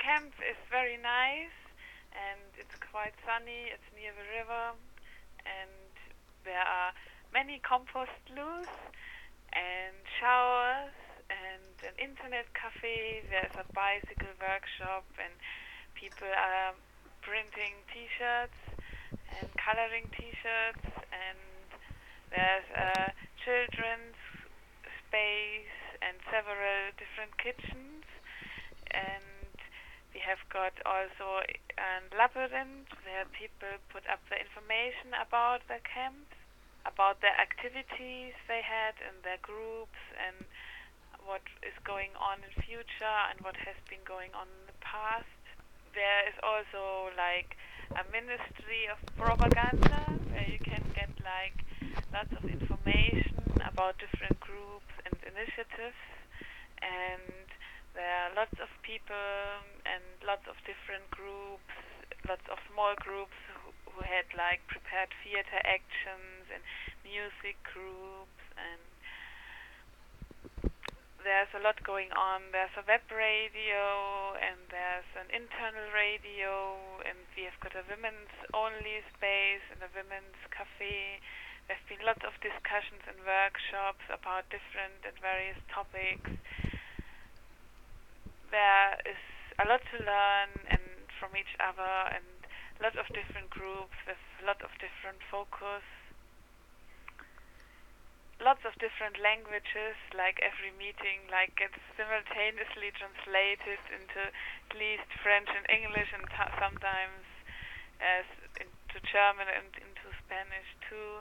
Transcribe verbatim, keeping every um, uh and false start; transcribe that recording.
camp is very nice and it's quite sunny. It's near the river and there are many compost loos and showers and an internet cafe. There's a bicycle workshop and people are printing t-shirts and coloring t-shirts, and there's a children's space and several different kitchens, and we have got also a labyrinth where people put up the information about the camp, about the activities they had in their groups and what is going on in future and what has been going on in the past. There is also like a ministry of propaganda where you can get like lots of information about different groups and initiatives, and there are lots of people and lots of different groups, lots of small groups who, who had like prepared theater actions and music groups, and there's a lot going on. There's a web radio and there's an internal radio, and we have got a women's only space and a women's cafe. There have been lots of discussions and workshops about different and various topics. There is a lot to learn and from each other, and lots of different groups with a lot of different focus. Lots of different languages, like every meeting like gets simultaneously translated into at least French and English, and t- sometimes as into German and into Spanish too.